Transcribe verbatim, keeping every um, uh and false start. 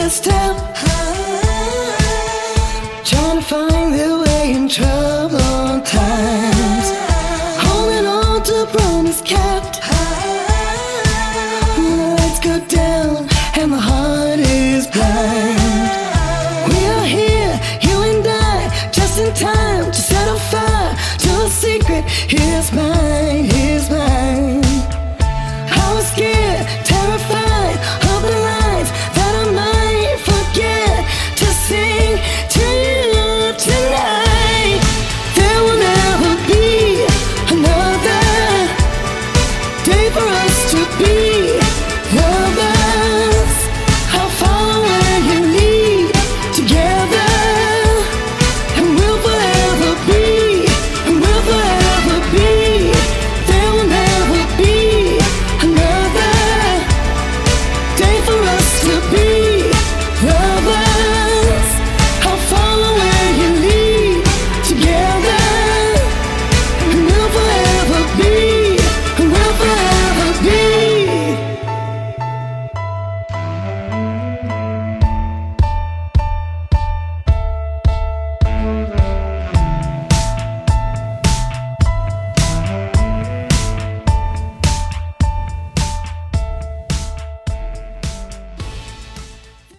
step, trying to find their way in troubled times, holding on to a promise kept. When the lights go down and the heart is blind, we are here, you and I, just in time to set a fire to a secret. Here's my